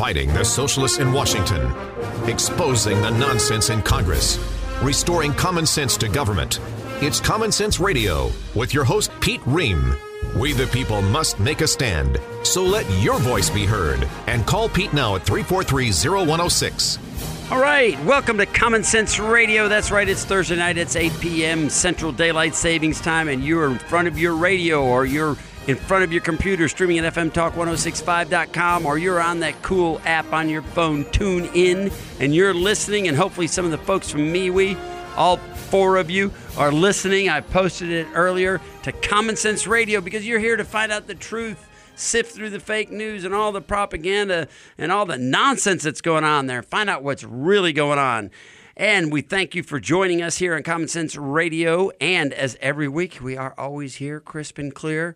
Fighting the socialists in Washington. Exposing the nonsense in Congress. Restoring common sense to government. It's Common Sense Radio with your host, Pete Ream. We the people must make a stand. So let your voice be heard. And call Pete now at 343-0106. All right, welcome to Common Sense Radio. That's right, it's Thursday night. It's 8 p.m. Central Daylight Savings Time, and you're in front of your radio or you're in front of your computer streaming at FMTalk1065.com, or you're on that cool app on your phone, Tune In, and you're listening, and hopefully some of the folks from MeWe, all four of you, are listening. I posted it earlier to Common Sense Radio because you're here to find out the truth, sift through the fake news and all the propaganda and all the nonsense that's going on there, find out what's really going on. And we thank you for joining us here on Common Sense Radio. And as every week, we are always here, crisp and clear.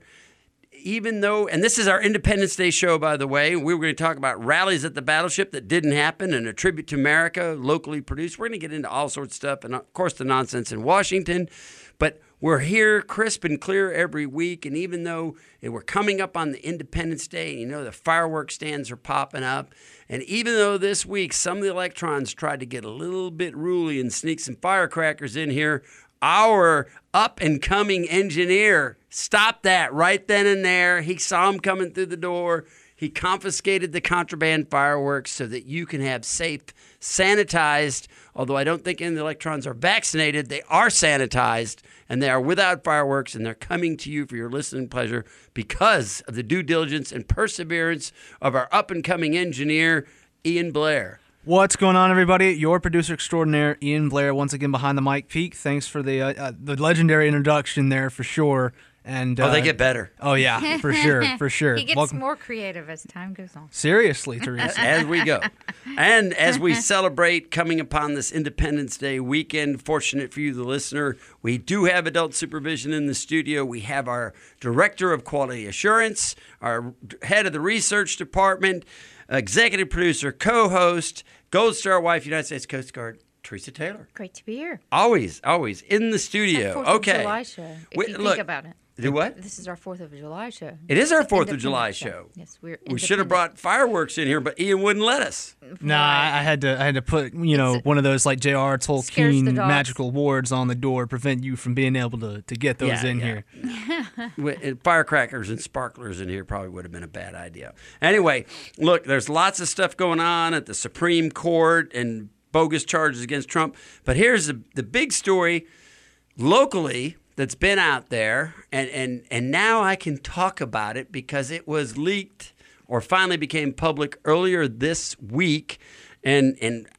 Even though, and this is our Independence Day show, by the way, we were going to talk about rallies at the battleship that didn't happen and a tribute to America, locally produced. We're going to get into all sorts of stuff and, of course, the nonsense in Washington. But we're here crisp and clear every week. And even though we're coming up on the Independence Day, and you know the fireworks stands are popping up, and even though this week some of the electrons tried to get a little bit ruly and sneak some firecrackers in here, our up-and-coming engineer stopped that right then and there. He saw him coming through the door. He confiscated the contraband fireworks so that you can have safe, sanitized, although I don't think any of the electrons are vaccinated, they are sanitized, and they are without fireworks, and they're coming to you for your listening pleasure because of the due diligence and perseverance of our up-and-coming engineer, Ian Blair. What's going on, everybody? Your producer extraordinaire, Ian Blair, once again behind the mic. Pete, thanks for the legendary introduction there, for sure. And they get better. Oh, yeah, for sure, for sure. He gets more creative as time goes on. Seriously, Teresa. As we go. And as we celebrate coming upon this Independence Day weekend, fortunate for you, the listener, we do have adult supervision in the studio. We have our Director of Quality Assurance, our head of the research department, executive producer, co-host, Gold Star wife, United States Coast Guard, Teresa Taylor. Great to be here. Always in the studio. It's our 4th of July show, if you think about it. Do what? This is our 4th of July show. It is our 4th of July show. Yes, we're We should have brought fireworks in here, but Ian wouldn't let us. Nah, I had to put, one of those like J.R. Tolkien magical wards on the door, prevent you from being able to get those in here. Firecrackers and sparklers in here probably would have been a bad idea. Anyway, look, there's lots of stuff going on at the Supreme Court and bogus charges against Trump. But here's the big story locally that's been out there, and now I can talk about it because it was leaked or finally became public earlier this week, and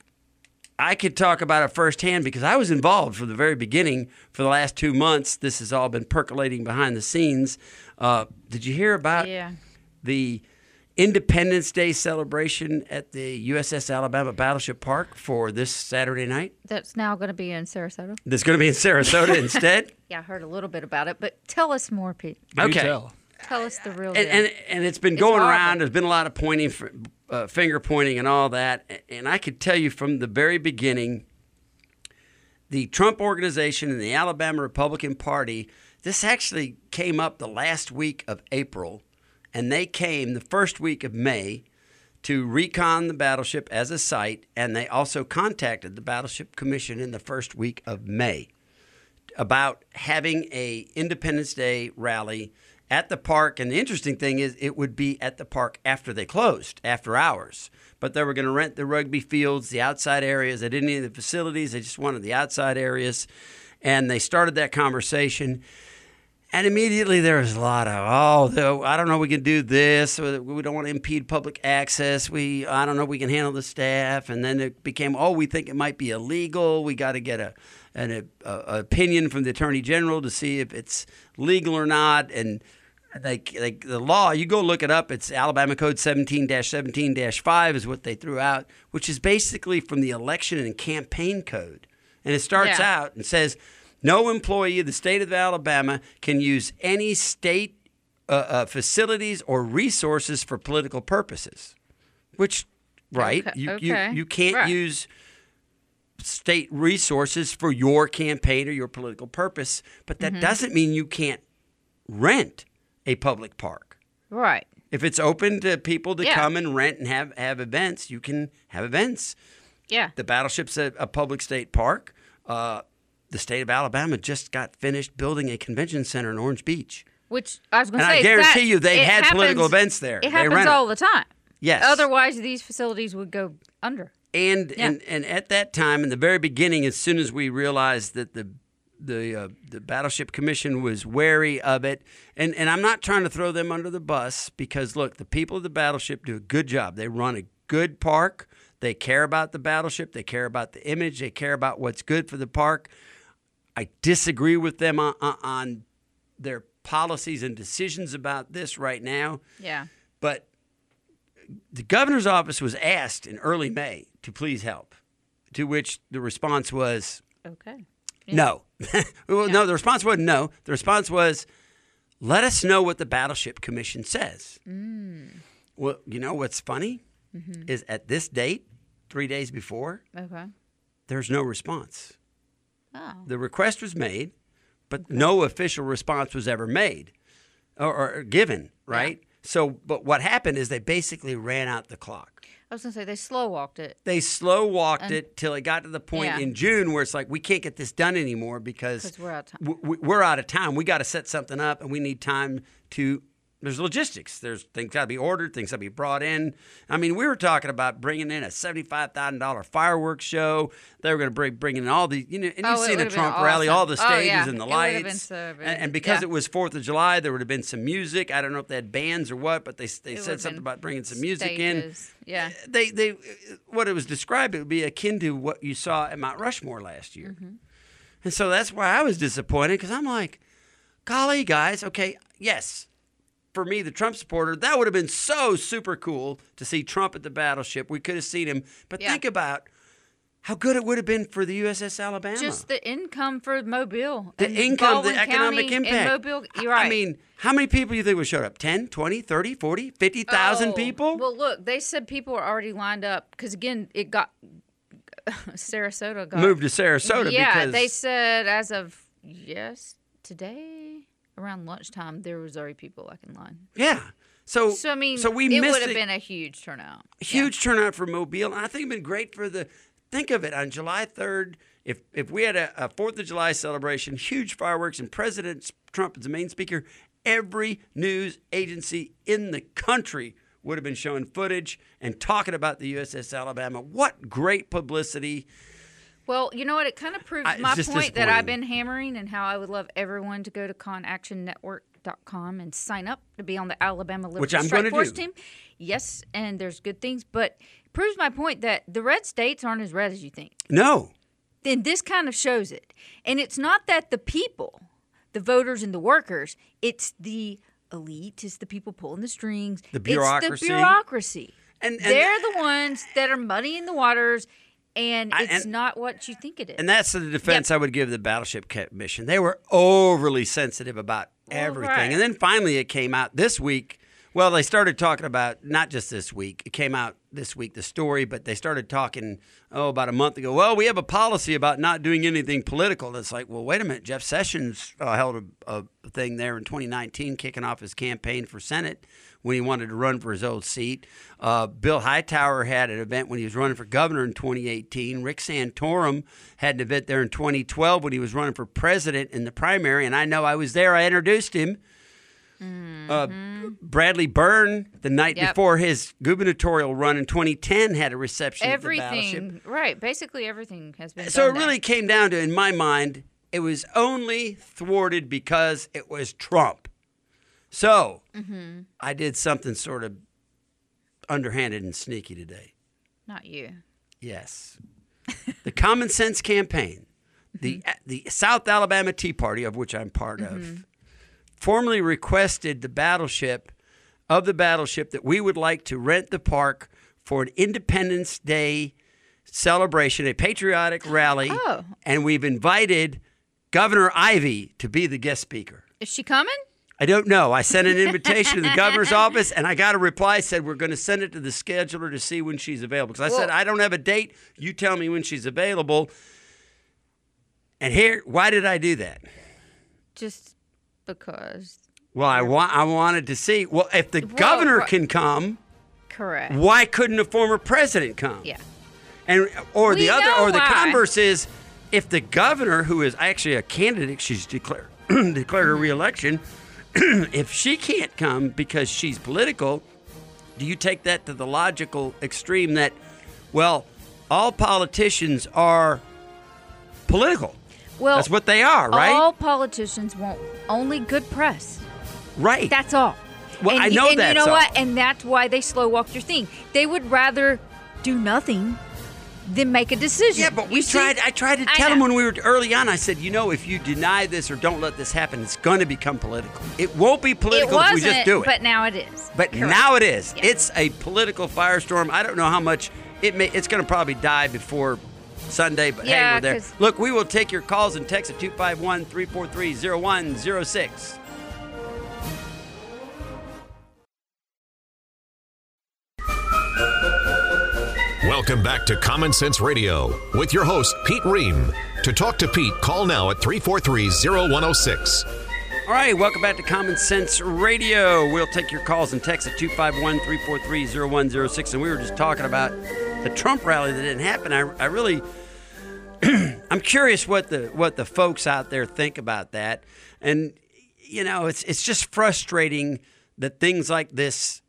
I could talk about it firsthand because I was involved from the very beginning for the last 2 months. This has all been percolating behind the scenes. Did you hear about the Independence Day celebration at the USS Alabama Battleship Park for this Saturday night? That's now going to be in Sarasota. That's going to be in Sarasota instead? Yeah, I heard a little bit about it, but tell us more, Pete. Okay. Tell us the real deal. And it's been going around. There's been a lot of pointing, finger pointing and all that. And I could tell you from the very beginning, the Trump Organization and the Alabama Republican Party, this actually came up the last week of April. And they came the first week of May to recon the battleship as a site, and they also contacted the Battleship Commission in the first week of May about having a Independence Day rally at the park. And the interesting thing is it would be at the park after they closed, after hours. But they were going to rent the rugby fields, the outside areas. They didn't need the facilities. They just wanted the outside areas. And they started that conversation. And immediately there was a lot of, I don't know, we can do this. We don't want to impede public access. I don't know, we can handle the staff. And then it became, we think it might be illegal. We got to get an opinion from the Attorney General to see if it's legal or not. And the law, you go look it up. It's Alabama Code 17-17-5 is what they threw out, which is basically from the Election and Campaign Code. And it starts out and says, no employee of the state of Alabama can use any state facilities or resources for political purposes. Which, right, you can't use state resources for your campaign or your political purpose, but that doesn't mean you can't rent a public park. Right. If it's open to people to Yeah. come and rent and have events, you can have events. Yeah. The Battleship's a public state park. The state of Alabama just got finished building a convention center in Orange Beach. Which I was going And to say. I guarantee you they it had political happens- events there. It They happens rent it. all the time. Yes. Otherwise, these facilities would go under. And, Yeah. and at that time, in the very beginning, as soon as we realized that the Battleship Commission was wary of it, and I'm not trying to throw them under the bus because, look, the people of the Battleship do a good job. They run a good park. They care about the Battleship. They care about the image. They care about what's good for the park. I disagree with them on their policies and decisions about this right now. Yeah. But the governor's office was asked in early May to please help, to which the response was Okay. no. Well, no, the response wasn't no. The response was, let us know what the Battleship Commission says. Well, you know what's funny is at this date, 3 days before, Okay. there's no response. Oh. The request was made, but no official response was ever made or given, right? So, but what happened is they basically ran out the clock. I was going to say they slow walked it. They slow walked it till it got to the point Yeah. in June where it's like, we can't get this done anymore because 'Cause we're out of time. we're out of time. We got to set something up and we need time to. There's logistics. There's things got to be ordered, things got to be brought in. I mean, we were talking about bringing in a $75,000 fireworks show. They were going to bring in all the, and you've Oh, it seen a would've been Trump rally, all the awesome. Oh, stages yeah. and the It would've been lights. so big. And because Yeah. it was 4th of July, there would have been some music. I don't know if they had bands or what, but they It said would've something been about bringing some music in. stages. Yeah. They what it was described, it would be akin to what you saw at Mount Rushmore last year. And so that's why I was disappointed because I'm like, golly, guys, okay, yes, for me, the Trump supporter, that would have been so super cool to see Trump at the Battleship. We could have seen him. But Yeah. think about how good it would have been for the USS Alabama. Just the income for Mobile. The and income, Baldwin the economic County and impact. Mobile, you're right. I mean, how many people do you think would show up? 10, 20, 30, 40, 50,000 Oh, people? Well, look, they said people were already lined up because, again, it got Sarasota got Moved to Sarasota Yeah, because they said as of today around lunchtime there was already people like in line. yeah. So So I mean, so we it missed would have it. been a huge turnout. Huge turnout for Mobile, and I think it'd been great for the. Think of it on July 3rd. If we had a 4th of July celebration, huge fireworks, and President Trump is the main speaker, every news agency in the country would have been showing footage and talking about the USS Alabama. What great publicity! Well, you know what? It kind of proves It's my just point that I've disappointing. been hammering and how I would love everyone to go to conactionnetwork.com and sign up to be on the Alabama Liberty Which I'm Strike gonna Force do. team. Yes, and there's good things, but it proves my point that the red states aren't as red as you think. No, Then this kind of shows it. And it's not that the people, the voters and the workers, it's the elite, it's the people pulling the strings. The bureaucracy. It's the bureaucracy. And They're the ones that are muddying the waters, and it's and- not what you think it is. and that's the defense I would give the Battleship Commission. They were overly sensitive about everything. right. And then finally it came out this week. Well, they started talking about, not just this week, it came out this week, the story, but they started talking, about a month ago. Well, we have a policy about not doing anything political. And it's like, well, wait a minute. Jeff Sessions held a thing there in 2019, kicking off his campaign for Senate when he wanted to run for his old seat. Bill Hightower had an event when he was running for governor in 2018. Rick Santorum had an event there in 2012 when he was running for president in the primary. And I know I was there. I introduced him. Bradley Byrne, the night Yep. before his gubernatorial run in 2010, had a reception at the Battleship. Everything, right. Basically, everything has been So done it really came down to, in my mind, it was only thwarted because it was Trump. So I did something sort of underhanded and sneaky today. Not you. Yes. The Common Sense Campaign, the South Alabama Tea Party, of which I'm part of, formally requested the Battleship that we would like to rent the park for an Independence Day celebration, a patriotic rally. Oh. And we've invited Governor Ivey to be the guest speaker. Is she coming? I don't know. I sent an invitation to the governor's office, and I got a reply said we're going to send it to the scheduler to see when she's available. Because I said, Well- I don't have a date. You tell me when she's available. And why did I do that? Just because. Well, I wanted to see. Well, if the governor can come, correct. Why couldn't a former president come? Yeah. Or We the know why. converse is, if the governor, who is actually a candidate, she's declared her reelection, if she can't come because she's political, do you take that to the logical extreme that, well, all politicians are political? Well, that's what they are, right? All politicians want only good press. Right. That's all. Well, I know and that's you know all. what? And that's why they slow walk your thing. They would rather do nothing than make a decision. Yeah, but You see? I tried to tell them when we were early on. I said, if you deny this or don't let this happen, it's going to become political. It won't be political if we just do it. But now it is. But Correct. now it is. Yeah. It's a political firestorm. I don't know how much it's going to probably die before Sunday, but hey, we're there. 'cause- Look, we will take your calls and texts at 251-343-0106. Welcome back to Common Sense Radio with your host, Pete Ream. To talk to Pete, call now at 343-0106. All right, welcome back to Common Sense Radio. We'll take your calls and texts at 251-343-0106. And we were just talking about the Trump rally that didn't happen. I really, I'm curious what the folks out there think about that. And, it's just frustrating that things like this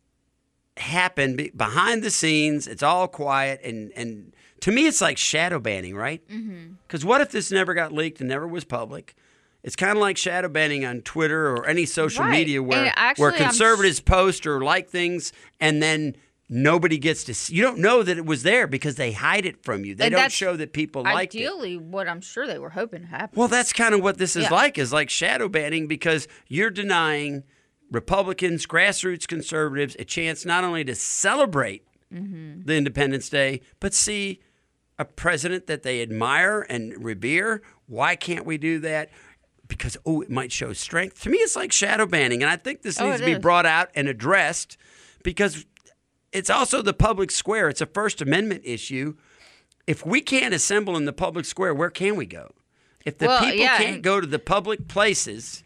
happen behind the scenes. It's all quiet. And to me, it's like shadow banning, right? Because what if this never got leaked and never was public? It's kind of like shadow banning on Twitter or any social Right. media where And actually, conservatives post or like things and then nobody gets to see. You don't know that it was there because they hide it from you. They And don't that's show that people liked it. Ideally, what I'm sure they were hoping to happen. Well, that's kind of what this is Yeah. is like shadow banning because you're denying Republicans, grassroots conservatives, a chance not only to celebrate the Independence Day, but see a president that they admire and revere. Why can't we do that? Because, it might show strength. To me, it's like shadow banning, and I think this needs to be brought out and addressed because it's also the public square. It's a First Amendment issue. If we can't assemble in the public square, where can we go? If the people can't go to the public places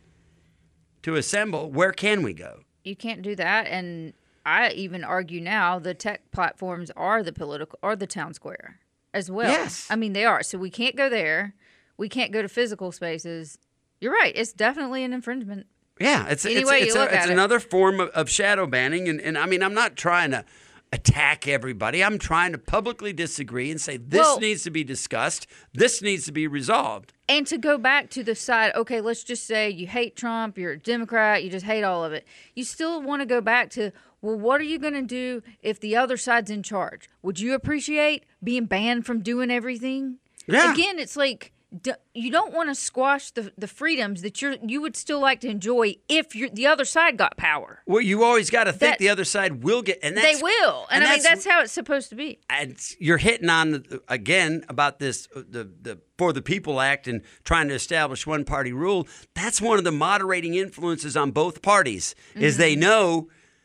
to assemble, where can we go? You can't do that, and I even argue now the tech platforms are the town square as well. Yes. I mean, they are. So we can't go there. We can't go to physical spaces. You're right. It's definitely an infringement. Yeah, it's another form of shadow banning. And I mean, I'm not trying to attack everybody. I'm trying to publicly disagree and say this needs to be discussed. This needs to be resolved. And to go back to the side, okay, let's just say you hate Trump, you're a Democrat, you just hate all of it. You still want to go back to, well, what are you going to do if the other side's in charge? Would you appreciate being banned from doing everything? Yeah. Again, it's like you don't want to squash the freedoms that you would still like to enjoy if the other side got power. Well, you always got to think the other side will get, and they will, and I mean that's how it's supposed to be. And you're hitting on again about this the For the People Act and trying to establish one party rule. That's one of the moderating influences on both parties is they know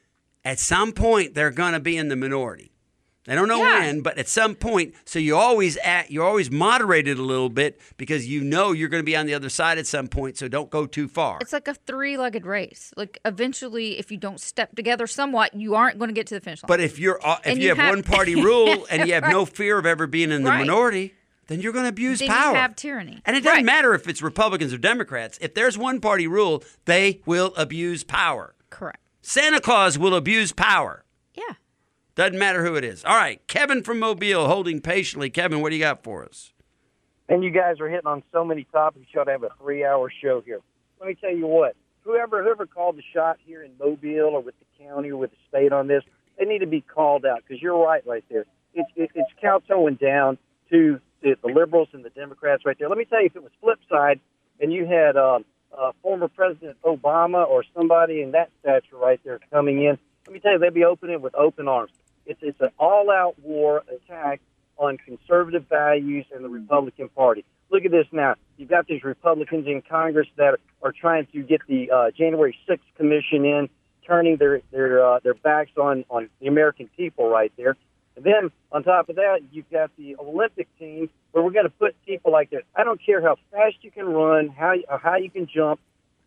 at some point they're going to be in the minority. They don't know when, but at some point, so you're always moderated a little bit because you're going to be on the other side at some point, so don't go too far. It's like a three-legged race. Like eventually, if you don't step together somewhat, you aren't going to get to the finish line. But if you have one party rule and you have no fear of ever being in the minority, then you're going to abuse power. You have tyranny. And it doesn't matter if it's Republicans or Democrats. If there's one party rule, they will abuse power. Correct. Santa Claus will abuse power. Yeah. Doesn't matter who it is. All right, Kevin from Mobile holding patiently. Kevin, what do you got for us? And you guys are hitting on so many topics. You ought to have a 3-hour show here. Let me tell you what. Whoever called the shot here in Mobile or with the county or with the state on this, they need to be called out because you're right there. It's kowtowing down to the liberals and the Democrats right there. Let me tell you, if it was flip side and you had former President Obama or somebody in that stature right there coming in, let me tell you, they'd be opening with open arms. It's an all-out war attack on conservative values and the Republican Party. Look at this now. You've got these Republicans in Congress that are trying to get the January 6th commission in, turning their backs on the American people right there. And then on top of that, you've got the Olympic team where we're going to put people like this. I don't care how fast you can run, how you can jump,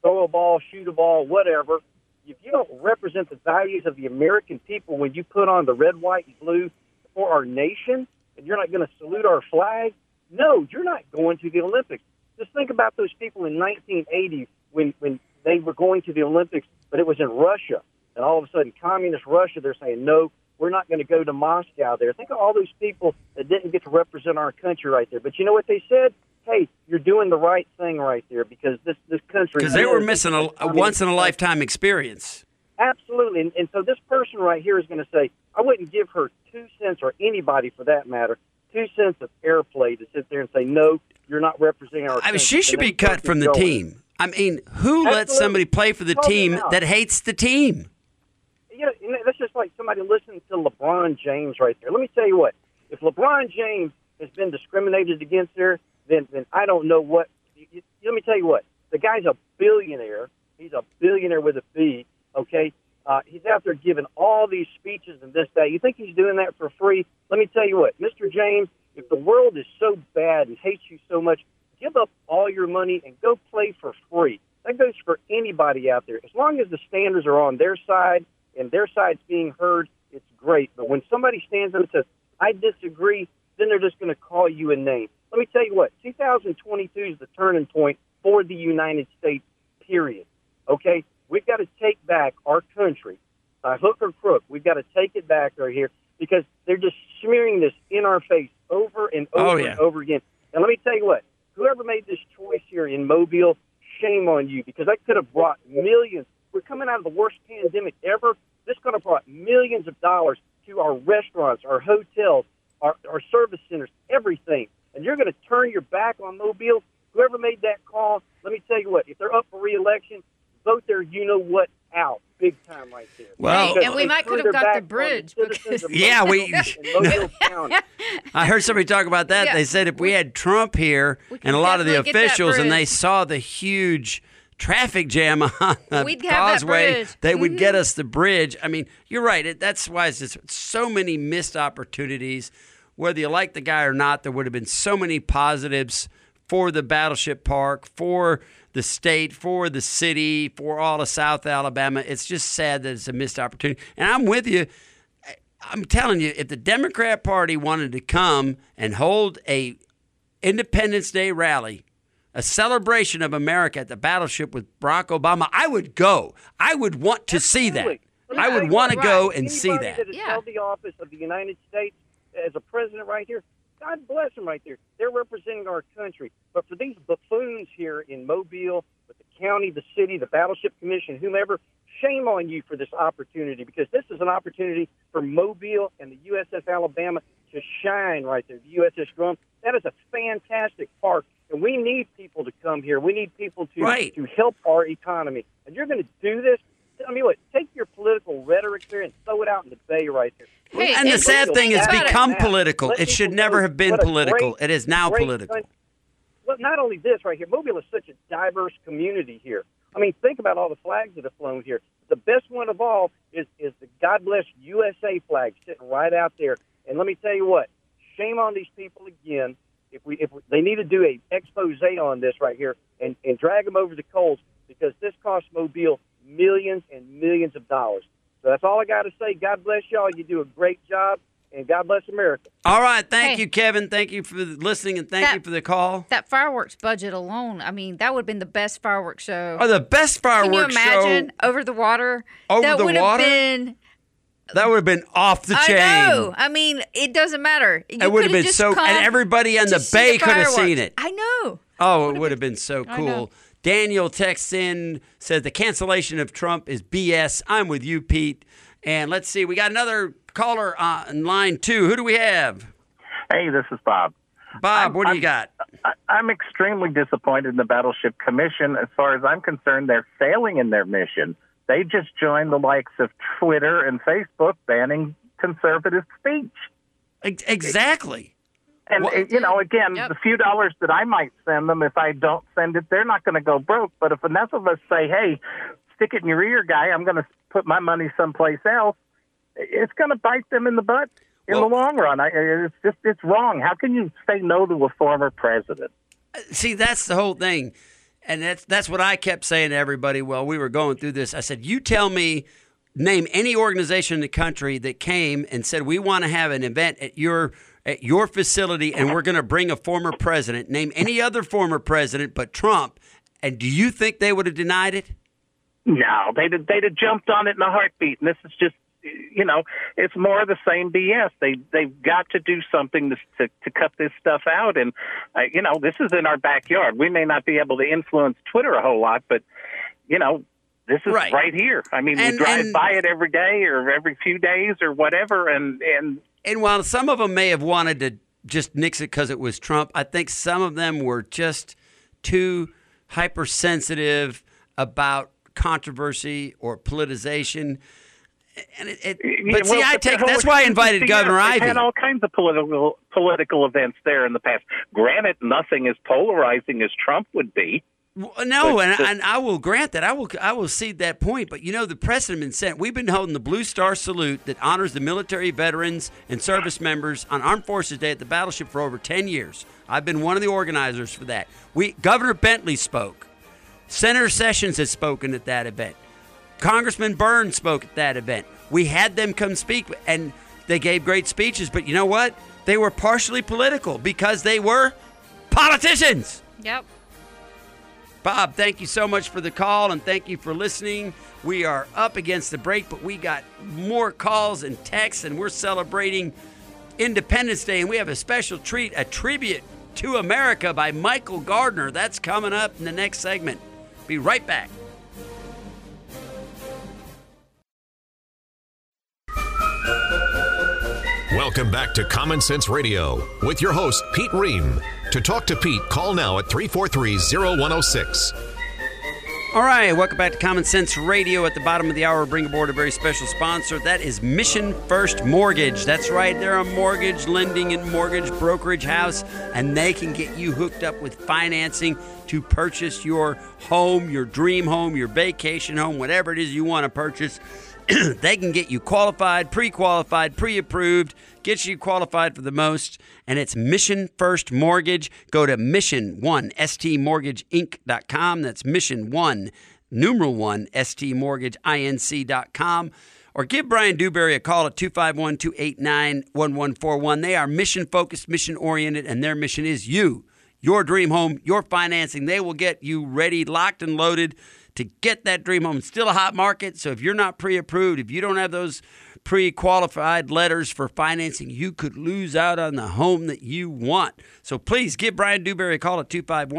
throw a ball, shoot a ball, whatever. If you don't represent the values of the American people when you put on the red, white, and blue for our nation, and you're not going to salute our flag, no, you're not going to the Olympics. Just think about those people in 1980 when they were going to the Olympics, but it was in Russia. And all of a sudden, communist Russia, they're saying, no, we're not going to go to Moscow there. Think of all those people that didn't get to represent our country right there. But you know what they said? Hey, you're doing the right thing right there because this country... Because they were missing a once-in-a-lifetime experience. Absolutely. And so this person right here is going to say, I wouldn't give her 2 cents, or anybody for that matter, 2 cents of airplay to sit there and say, no, you're not representing our country. I mean, she should be cut from the team. I mean, who lets somebody play for the team that hates the team? You know, that's just like somebody listening to LeBron James right there. Let me tell you what. If LeBron James has been discriminated against there, then I don't know what. Let me tell you what. The guy's a billionaire. He's a billionaire with a B, okay? He's out there giving all these speeches and this, that. You think he's doing that for free? Let me tell you what. Mr. James, if the world is so bad and hates you so much, give up all your money and go play for free. That goes for anybody out there. As long as the standards are on their side and their side's being heard, it's great. But when somebody stands up and says, I disagree, then they're just going to call you a name. Let me tell you what, 2022 is the turning point for the United States, period. Okay? We've got to take back our country by hook or crook. We've got to take it back right here because they're just smearing this in our face over and over and over again. And let me tell you what, whoever made this choice here in Mobile, shame on you because that could have brought millions. We're coming out of the worst pandemic ever. This could have brought millions of dollars to our restaurants, our hotels, our service centers, everything. And you're going to turn your back on Mobile? Whoever made that call, let me tell you what, if they're up for re-election, vote their you-know-what out big time right there. Well, and we might could have got the bridge. Yeah, I heard somebody talk about that. Yeah. They said if we had Trump here and a lot of the officials and they saw the huge traffic jam on the causeway, they would get us the bridge. I mean, you're right. That's why it's just so many missed opportunities. Whether you like the guy or not, there would have been so many positives for the Battleship Park, for the state, for the city, for all of South Alabama. It's just sad that it's a missed opportunity. And I'm with you. I'm telling you, if the Democrat Party wanted to come and hold a Independence Day rally, a celebration of America at the Battleship with Barack Obama, I would go. I would want to see that. I would want to go and see that. That has held the office of the United States as a president right here, God bless them right there. They're representing our country. But for these buffoons here in Mobile, with the county, the city, the Battleship Commission, whomever, shame on you for this opportunity because this is an opportunity for Mobile and the USS Alabama to shine right there, the USS Drum. That is a fantastic park, and we need people to come here. We need people to help our economy. And you're going to do this? I mean, what? Take your political rhetoric there and throw it out in the bay right there. Hey, and the sad thing is become political. It should never have been political. It is now political. Well, not only this right here, Mobile is such a diverse community here. I mean, think about all the flags that have flown here. The best one of all is the God Bless USA flag sitting right out there. And let me tell you what, shame on these people again. If they need to do an expose on this right here and drag them over the coals because this costs Mobile millions and millions of dollars. So that's all I got to say. God bless y'all. You do a great job, and God bless America. All right. Thank you, Kevin. Thank you for listening, and thank you for the call. That fireworks budget alone, I mean, that would have been the best fireworks show. Oh, the best fireworks show. Can you imagine? Over the water. That would have been off the chain. I know. I mean, it doesn't matter. It would have been so, and everybody on the bay could have seen it. I know. Oh, it would have been so cool. Daniel texts in, says the cancellation of Trump is BS. I'm with you, Pete. And let's see, we got another caller on line 2. Who do we have? Hey, this is Bob. Bob, what do you got? I'm extremely disappointed in the Battleship Commission. As far as I'm concerned, they're failing in their mission. They just joined the likes of Twitter and Facebook banning conservative speech. Exactly. And, again, the few dollars that I might send them, if I don't send it, they're not going to go broke. But if enough of us say, hey, stick it in your ear, guy, I'm going to put my money someplace else, it's going to bite them in the butt in the long run. It's wrong. How can you say no to a former president? See, that's the whole thing. And that's what I kept saying to everybody while we were going through this. I said, you tell me, name any organization in the country that came and said, we want to have an event at your facility and we're going to bring a former president. Name any other former president but Trump. And do you think they would have denied it? No, they'd have jumped on it in a heartbeat. And this is just, it's more of the same BS. They've got to do something to cut this stuff out. And, this is in our backyard. We may not be able to influence Twitter a whole lot, but, this is right here. I mean, we drive by it every day or every few days or whatever. And while some of them may have wanted to just nix it because it was Trump, I think some of them were just too hypersensitive about controversy or politicization. And that's why I invited Governor Ivey. Had all kinds of political events there in the past. Granted, nothing as polarizing as Trump would be. No, and I will grant that. I will cede that point. But, the precedent has been set. We've been holding the Blue Star Salute that honors the military veterans and service members on Armed Forces Day at the Battleship for over 10 years. I've been one of the organizers for that. Governor Bentley spoke. Senator Sessions has spoken at that event. Congressman Byrne spoke at that event. We had them come speak, and they gave great speeches. But you know what? They were partially political because they were politicians. Yep. Bob, thank you so much for the call, and thank you for listening. We are up against the break, but we got more calls and texts, and we're celebrating Independence Day, and we have a special treat, a tribute to America by Michael Gardner. That's coming up in the next segment. Be right back. Welcome back to Common Sense Radio with your host, Pete Ream. To talk to Pete, call now at 343-0106. All right, welcome back to Common Sense Radio. At the bottom of the hour, bring aboard a very special sponsor. That is Mission First Mortgage. That's right, they're a mortgage lending and mortgage brokerage house, and they can get you hooked up with financing to purchase your home, your dream home, your vacation home, whatever it is you want to purchase. They can get you qualified, pre-qualified, pre-approved, get you qualified for the most, and it's Mission First Mortgage. Go to mission1stmortgageinc.com. That's mission1, numeral 1, stmortgageinc.com. Or give Brian Dewberry a call at 251-289-1141. They are mission-focused, mission-oriented, and their mission is you, your dream home, your financing. They will get you ready, locked and loaded to get that dream home. It's still a hot market, so if you're not pre-approved, if you don't have those pre-qualified letters for financing, you could lose out on the home that you want. So please give Brian Dewberry a call at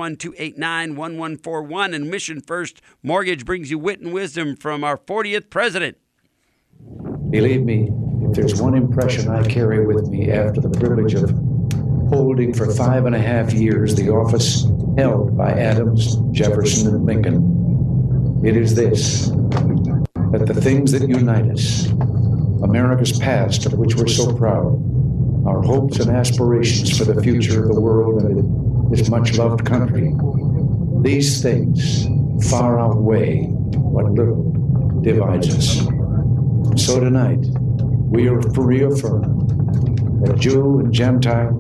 251-289-1141. And Mission First Mortgage brings you wit and wisdom from our 40th president. Believe me, if there's one impression I carry with me after the privilege of holding for 5.5 years the office held by Adams, Jefferson, and Lincoln, it is this, that the things that unite us, America's past of which we're so proud, our hopes and aspirations for the future of the world and this much-loved country, these things far outweigh what little divides us. So tonight, we reaffirm that Jew and Gentile,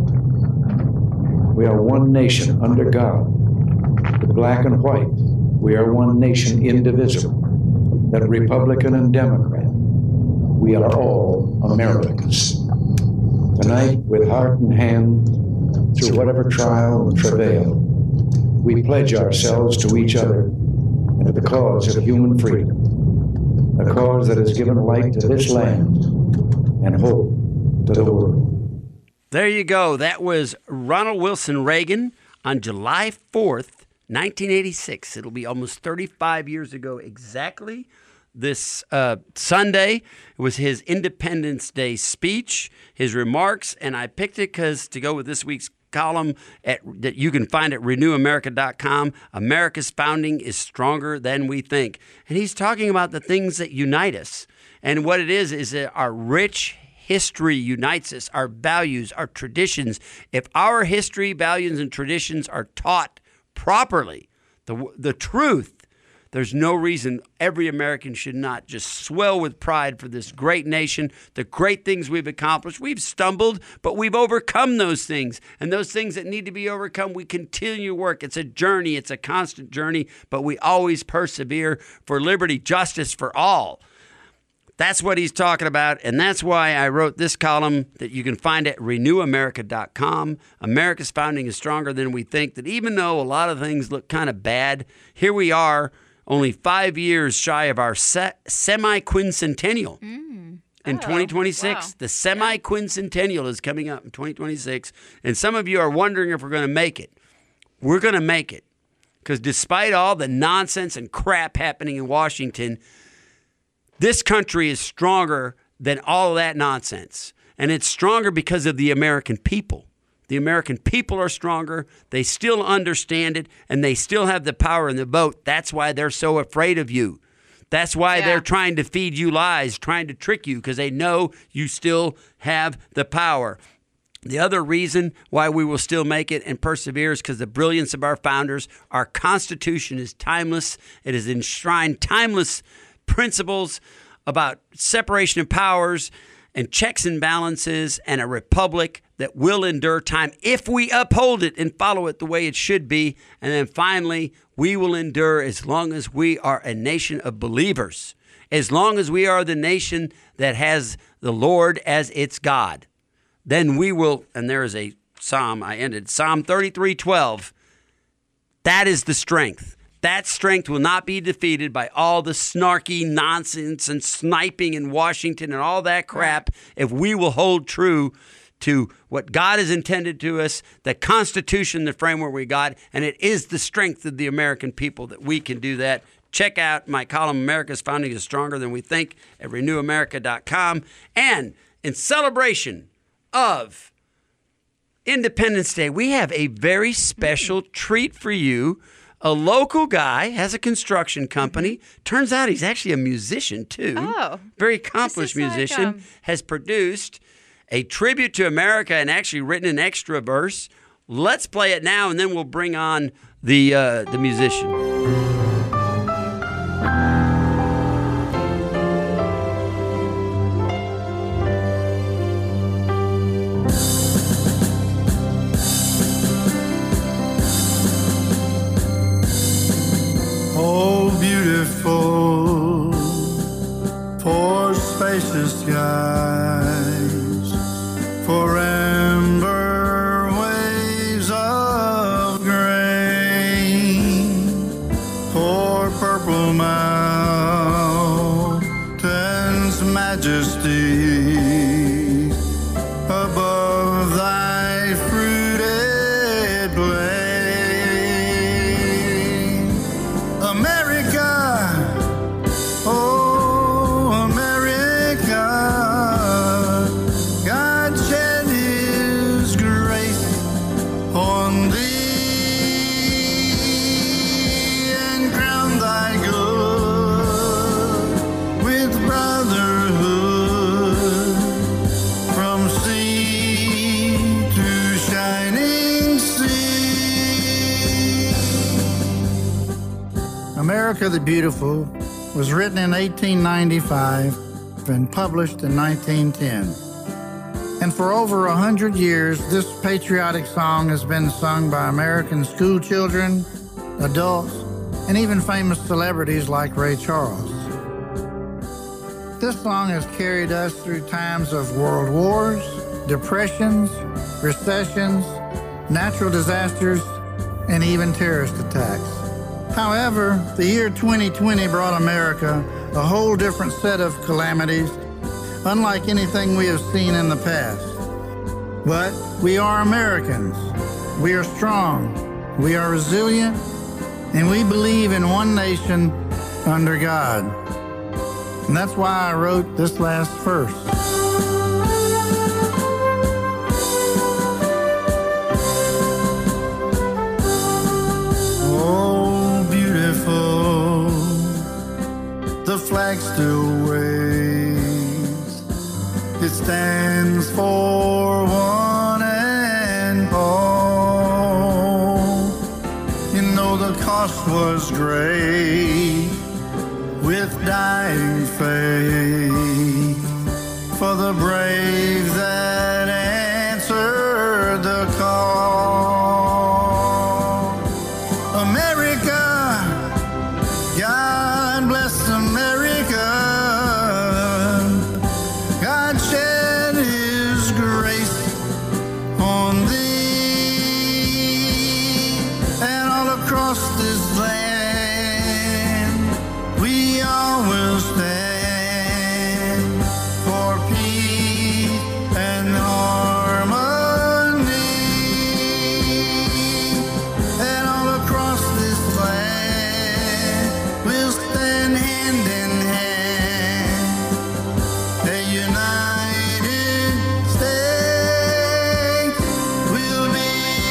we are one nation under God, the black and white. We are one nation indivisible, that Republican and Democrat, we are all Americans. Tonight, with heart and hand, through whatever trial and travail, we pledge ourselves to each other and to the cause of human freedom, a cause that has given light to this land and hope to the world. There you go. That was Ronald Wilson Reagan on July 4th, 1986. It'll be almost 35 years ago exactly. This Sunday, it was his Independence Day speech, his remarks, and I picked it because to go with this week's column that you can find at renewamerica.com, America's founding is stronger than we think. And he's talking about the things that unite us. And what it is that our rich history unites us, our values, our traditions. If our history, values, and traditions are taught properly, the truth, There's no reason every American should not just swell with pride for this great nation, the great things we've accomplished. We've stumbled, but we've overcome those things. And those things that need to be overcome, we continue to work. It's a journey. It's a constant journey, but we always persevere for liberty, justice for all. That's what he's talking about, and that's why I wrote this column that you can find at renewamerica.com. America's founding is stronger than we think, that even though a lot of things look kind of bad, here we are, only 5 years shy of our semi-quincentennial. In 2026, wow. the semi-quincentennial is coming up in 2026, and some of you are wondering if we're going to make it. We're going to make it, because despite all the nonsense and crap happening in Washington, this country is stronger than all of that nonsense. And it's stronger because of the American people. The American people are stronger. They still understand it, and they still have the power in the vote. That's why they're so afraid of you. That's why they're trying to feed you lies, trying to trick you, because they know you still have the power. The other reason why we will still make it and persevere is because the brilliance of our founders. Our Constitution is timeless. It has enshrined timeless principles about separation of powers and checks and balances and a republic that will endure time if we uphold it and follow it the way it should be. And then finally, we will endure as long as we are a nation of believers, as long as we are the nation that has the Lord as its God. Then we will, and there is a psalm, I ended, Psalm 33:12. That is the strength. That strength will not be defeated by all the snarky nonsense and sniping in Washington and all that crap if we will hold true to what God has intended to us, the Constitution, the framework we got, and it is the strength of the American people that we can do that. Check out my column, America's Founding is Stronger Than We Think, at renewamerica.com. And in celebration of Independence Day, we have a very special treat for you. A local guy has a construction company. Turns out he's actually a musician, too. Oh. Very accomplished musician. Has produced a tribute to America and actually written an extra verse. Let's play it now, and then we'll bring on the musician. Oh, beautiful, for spacious skies, for amber waves of grain, for purple mountains' majesty, above thy fruited plain. America, oh America, God shed His grace on thee and crowned thy good with brotherhood from sea to shining sea. America the Beautiful was written in 1895 and published in 1910. And for over 100 years, this patriotic song has been sung by American school children, adults, and even famous celebrities like Ray Charles. This song has carried us through times of world wars, depressions, recessions, natural disasters, and even terrorist attacks. However, the year 2020 brought America a whole different set of calamities, unlike anything we have seen in the past. But we are Americans. We are strong. We are resilient. And we believe in one nation under God. And that's why I wrote this last verse. The flag still waves. It stands for one and all. You know the cause cross was gray with dying faith for the brave that answered the call. America, God bless America. God shed his grace on thee, and all across this land we all will stand for peace and harmony, and all across this land we'll stand hand in hand. The United States will be.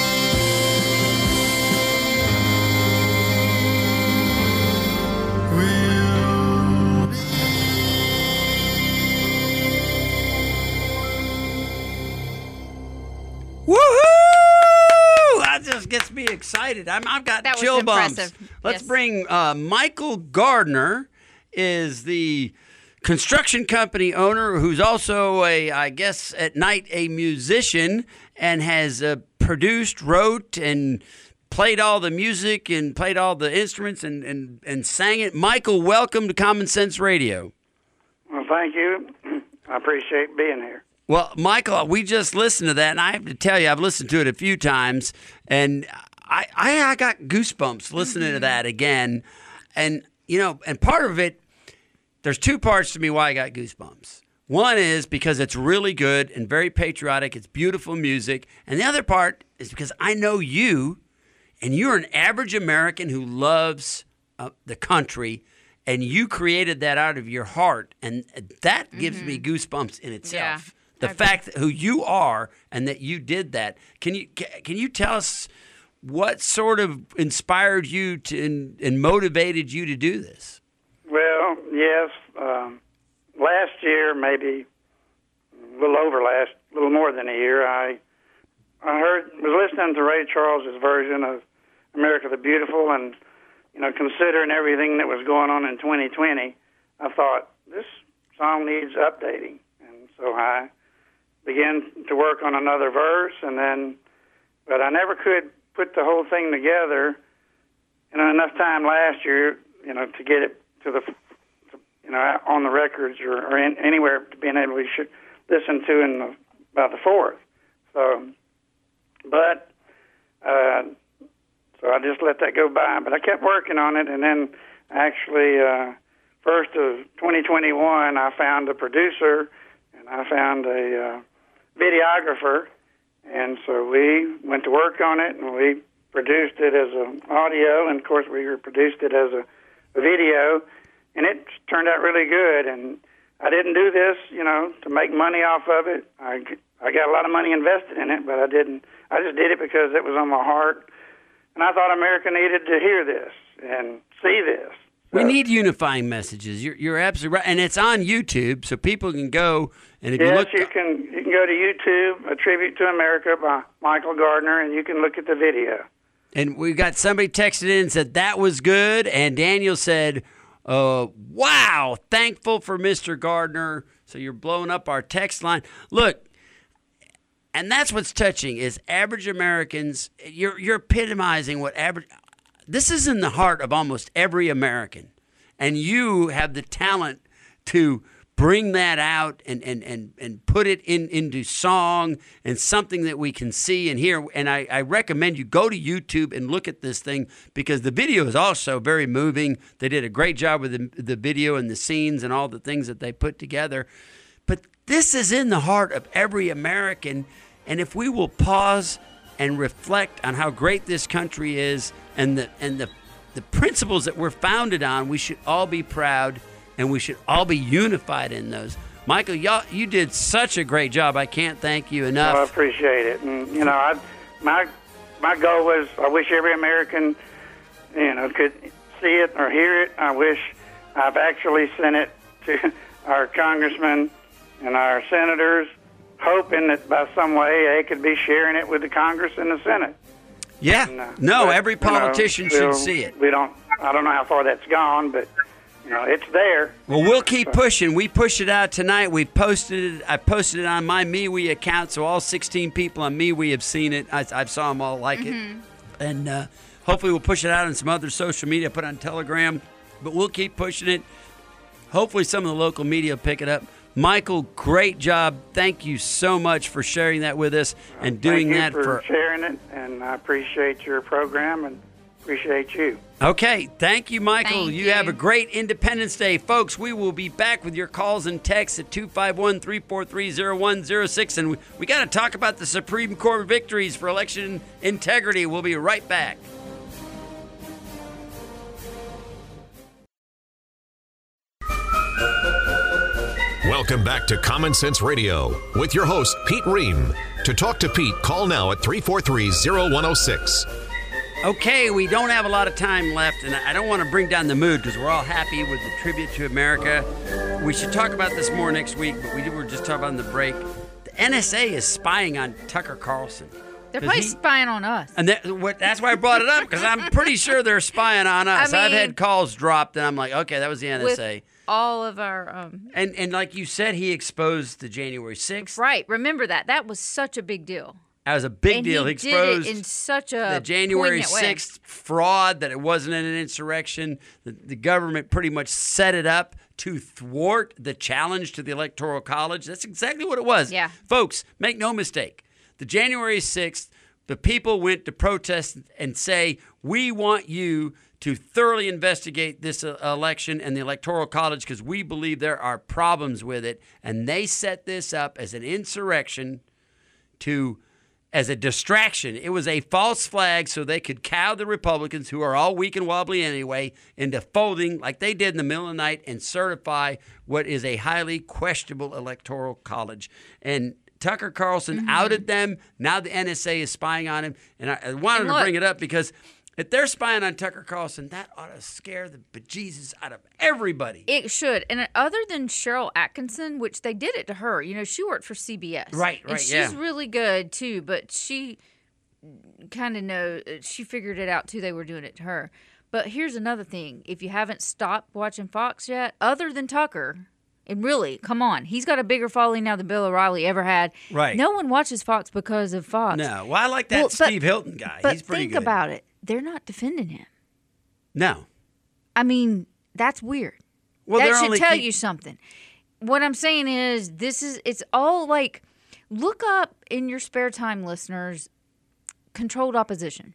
Woohoo! That just gets me excited. I've got That was chill bumps. impressive. Let's Yes. bring Michael Gardner, is the construction company owner who's also I guess at night a musician, and has produced, wrote, and played all the music and played all the instruments and sang it. Michael, welcome to Common Sense Radio. Well, thank you. I appreciate being here. Well, Michael, we just listened to that, and I have to tell you, I've listened to it a few times, and I got goosebumps listening to that again. And, you know, and part of it, there's two parts to me why I got goosebumps. One is because it's really good and very patriotic. It's beautiful music. And the other part is because I know you, and you're an average American who loves the country, and you created that out of your heart. And that gives me goosebumps in itself. Yeah. The fact that who you are and that you did that. Can you tell us what sort of inspired you to and motivated you to do this? Well, yes. Last year, maybe a little more than a year, I was listening to Ray Charles's version of America the Beautiful, and considering everything that was going on in 2020, I thought this song needs updating, and so I began to work on another verse, but I never could put the whole thing together in enough time last year, to get it to the, on the records or anywhere to being able to listen to in about the 4th. So I just let that go by, but I kept working on it, and then actually, first of 2021, I found a producer, and I found a videographer, and so we went to work on it, and we produced it as an audio, and of course we produced it as a video, and it turned out really good. And I didn't do this, to make money off of it. I got a lot of money invested in it, but I didn't. I just did it because it was on my heart, and I thought America needed to hear this and see this. We need unifying messages. You're absolutely right, and it's on YouTube, so people can go. And if you look, you can go to YouTube, A Tribute to America by Michael Gardner, and you can look at the video. And we got somebody texted in and said that was good, and Daniel said, "Wow, thankful for Mr. Gardner." So you're blowing up our text line. Look, and that's what's touching is average Americans. You're epitomizing what average. This is in the heart of almost every American, and you have the talent to bring that out and put it into song and something that we can see and hear. And I recommend you go to YouTube and look at this thing, because the video is also very moving. They did a great job with the video and the scenes and all the things that they put together. But this is in the heart of every American, and if we will pause and reflect on how great this country is and the principles that we're founded on, we should all be proud, and we should all be unified in those. Michael, you did such a great job. I can't thank you enough. Well, I appreciate it. And, my goal was, I wish every American, could see it or hear it. I wish I've actually sent it to our congressmen and our senators, hoping that by some way they could be sharing it with the Congress and the Senate. Yeah. And, every politician should see it. I don't know how far that's gone, but it's there. Well, we'll keep pushing. We pushed it out tonight. We posted it. I posted it on my MeWe account, so all 16 people on MeWe have seen it. I saw them all like it. And hopefully we'll push it out on some other social media, put it on Telegram. But we'll keep pushing it. Hopefully some of the local media will pick it up. Michael, great job. Thank you so much for sharing that with us and doing that. Thank you for sharing it, and I appreciate your program and appreciate you. Okay. Thank you, Michael. Thank you have a great Independence Day. Folks, we will be back with your calls and texts at 251-343-0106. And we got to talk about the Supreme Court victories for election integrity. We'll be right back. Welcome back to Common Sense Radio with your host, Pete Ream. To talk to Pete, call now at 343-0106. Okay, we don't have a lot of time left, and I don't want to bring down the mood because we're all happy with the tribute to America. We should talk about this more next week, but we were just talking about in the break. The NSA is spying on Tucker Carlson. They're probably spying on us. And that's why I brought it up, because I'm pretty sure they're spying on us. I've had calls dropped, and I'm like, okay, that was the NSA. All of our and like you said, he exposed the January 6th. Right. Remember that. That was such a big deal. That was a big deal. He exposed did it in such a the January 6th fraud, that it wasn't an insurrection. The government pretty much set it up to thwart the challenge to the Electoral College. That's exactly what it was. Yeah. Folks, make no mistake. The January 6th, the people went to protest and say, we want you to thoroughly investigate this election and the Electoral College because we believe there are problems with it. And they set this up as an insurrection as a distraction. It was a false flag so they could cow the Republicans, who are all weak and wobbly anyway, into folding like they did in the middle of the night and certify what is a highly questionable Electoral College. And Tucker Carlson outed them. Now the NSA is spying on him. And I wanted to bring it up because if they're spying on Tucker Carlson, that ought to scare the bejesus out of everybody. It should. And other than Cheryl Atkinson, which they did it to her, she worked for CBS. Right, and she's really good, too, but she kind of she figured it out, too. They were doing it to her. But here's another thing. If you haven't stopped watching Fox yet, other than Tucker, and really, come on, he's got a bigger following now than Bill O'Reilly ever had. Right. No one watches Fox because of Fox. No. Well, I like that Steve Hilton guy. But he's pretty good. Think about it. They're not defending him. No. I mean, that's weird. Well, that should tell you something. What I'm saying is, it's all like, look up in your spare time, listeners, controlled opposition.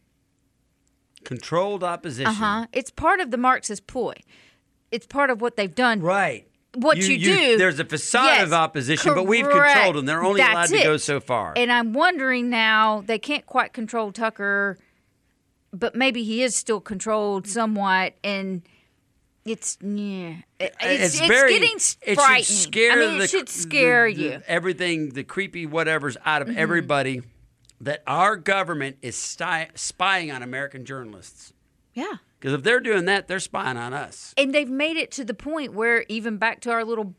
Controlled opposition. Uh-huh. It's part of the Marxist ploy. It's part of what they've done. Right. What you do. There's a facade of opposition, but we've controlled them. They're only allowed to go so far. And I'm wondering now, they can't quite control Tucker, but maybe he is still controlled somewhat, and it's getting frightening. It should scare it should scare you. Everything, the creepy whatever's out of everybody, that our government is spying on American journalists. Yeah. Because if they're doing that, they're spying on us. And they've made it to the point where, even back to our little,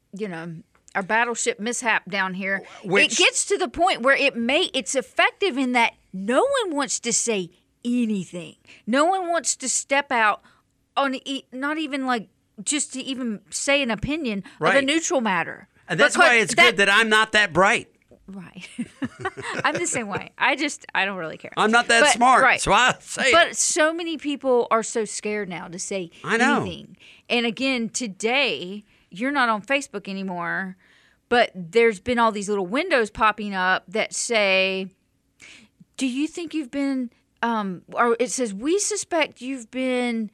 our battleship mishap down here, it gets to the point where it's effective in that no one wants to say anything. No one wants to step out on not even just to even say an opinion of a neutral matter. And that's why it's good that I'm not that bright. Right. I'm the same way. I don't really care. I'm not that smart, right. So I say But so many people are so scared now to say anything. And again, today, you're not on Facebook anymore, but there's been all these little windows popping up that say, do you think you've been, or it says, we suspect you've been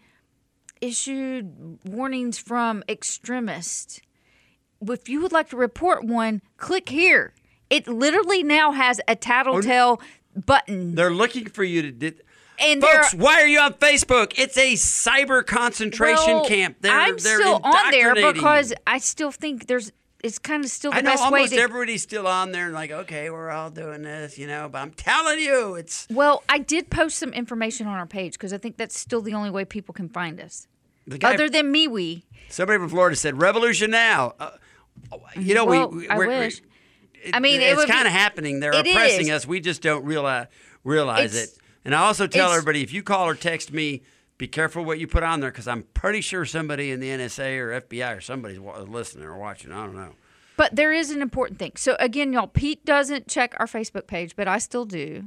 issued warnings from extremists. If you would like to report one, click here. It literally now has a tattletale button. They're looking for you to folks, why are you on Facebook? It's a cyber concentration camp. I'm still on there because I still think it's kind of still the best way. Almost everybody's still on there and like, okay, we're all doing this, but I'm telling you, it's... Well, I did post some information on our page because I think that's still the only way people can find us. Other than MeWe. Somebody from Florida said, revolution now. I wish. It's kind of happening. They're oppressing us. We just don't realize it. And I also tell everybody, if you call or text me, be careful what you put on there, because I'm pretty sure somebody in the NSA or FBI or somebody's listening or watching. I don't know. But there is an important thing. So, again, y'all, Pete doesn't check our Facebook page, but I still do.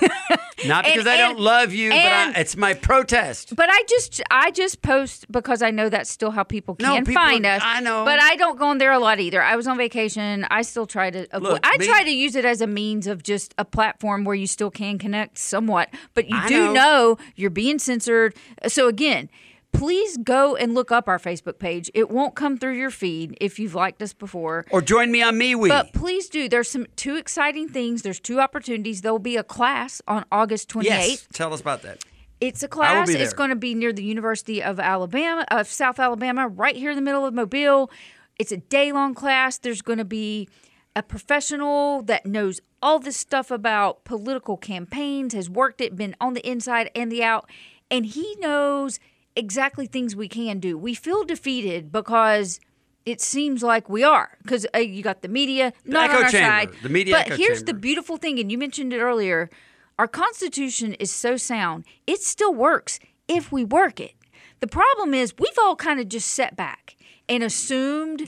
Not because I don't love you, but it's my protest. But I just post because I know that's still how people can find us. I know. But I don't go on there a lot either. I was on vacation. I still try to avoid. I try to use it as a means of just a platform where you still can connect somewhat. But you know you're being censored. So, again, please go and look up our Facebook page. It won't come through your feed if you've liked us before. Or join me on MeWe. But please do. There's two exciting things. There's 2 opportunities. There will be a class on August 28th. Yes, tell us about that. It's a class. It's going to be near the University of South Alabama, right here in the middle of Mobile. It's a day-long class. There's going to be a professional that knows all this stuff about political campaigns, has worked it, been on the inside and the out, and he knows exactly things we can do. We feel defeated because it seems like we are, because you got the media not on our side. The media but here's the beautiful thing, and you mentioned it earlier. Our Constitution is so sound, it still works if we work it. The problem is we've all kind of just sat back and assumed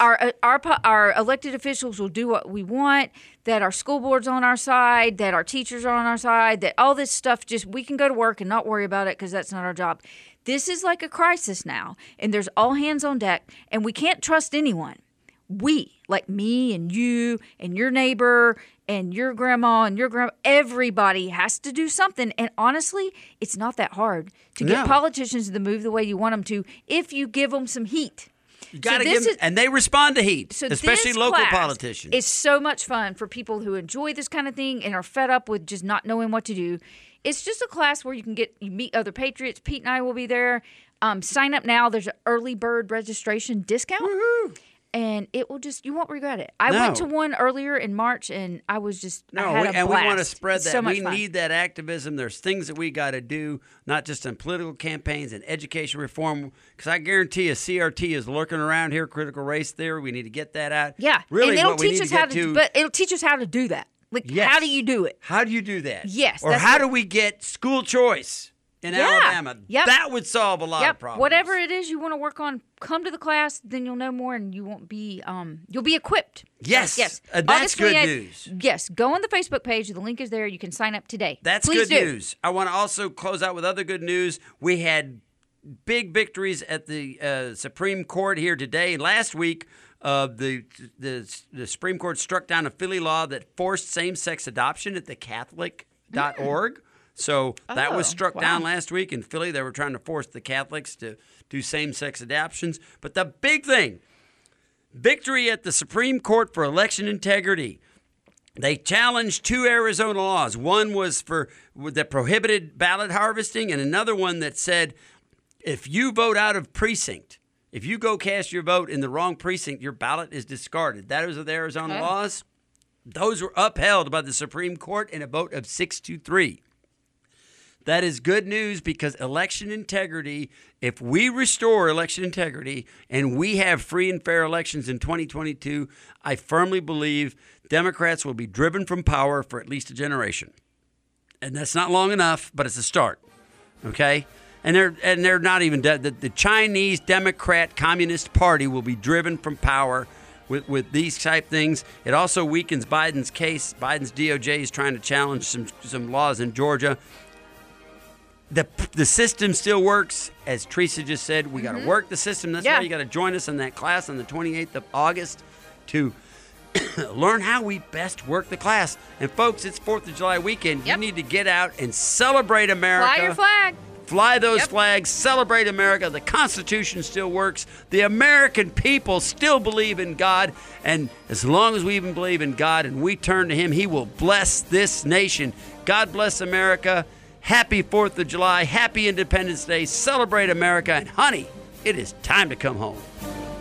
our elected officials will do what we want, that our school board's on our side, that our teachers are on our side, that all this stuff we can go to work and not worry about it because that's not our job. This is like a crisis now, and there's all hands on deck, and we can't trust anyone. We, like me and you and your neighbor and your grandma and your grandma, everybody has to do something. And honestly, it's not that hard to get politicians to move the way you want them to if you give them some heat. You got to give them, and they respond to heat, especially local politicians. It's so much fun for people who enjoy this kind of thing and are fed up with just not knowing what to do. It's just a class where you meet other patriots. Pete and I will be there. Sign up now. There's an early bird registration discount. Woo-hoo. And you won't regret it. I went to one earlier in March, and I was I had a blast. And we want to spread that. So much fun. Need that activism. There's things that we got to do, not just in political campaigns and education reform, because I guarantee you CRT is lurking around here, critical race theory. We need to get that out. Yeah. Really, and it'll what we teach need us to how get to. But it'll teach us how to do that. Like, how do you do it? How do you do that? Yes. Or how do we get school choice in Alabama? Yep. That would solve a lot of problems. Whatever it is you want to work on, come to the class, then you'll know more, and you won't be you'll be equipped. Yes. Yes. That's good news. Yes. Go on the Facebook page. The link is there. You can sign up today. That's good news. I want to also close out with other good news. We had big victories at the Supreme Court here today. Last week, the Supreme Court struck down a Philly law that forced same-sex adoption at the Catholic.org. So that was struck down last week in Philly. They were trying to force the Catholics to do same-sex adoptions. But the big thing, victory at the Supreme Court for election integrity. They challenged 2 Arizona laws. One was that prohibited ballot harvesting, and another one that said if you vote out of precinct, if you go cast your vote in the wrong precinct, your ballot is discarded. That was the Arizona laws. Those were upheld by the Supreme Court in a vote of 6-3. That is good news, because election integrity, if we restore election integrity and we have free and fair elections in 2022, I firmly believe Democrats will be driven from power for at least a generation. And that's not long enough, but it's a start. Okay? And they're not even the Chinese Democrat Communist Party will be driven from power with these type things. It also weakens Biden's case. Biden's DOJ is trying to challenge some laws in Georgia. The system still works. As Teresa just said, we got to work the system. That's why you got to join us in that class on the 28th of August to learn how we best work the class. And folks, it's 4th of July weekend. You need to get out and celebrate America. Fly your flag. Fly those flags. Celebrate America. The Constitution still works. The American people still believe in God. And as long as we even believe in God and we turn to Him, He will bless this nation. God bless America. Happy 4th of July. Happy Independence Day. Celebrate America. And honey, it is time to come home.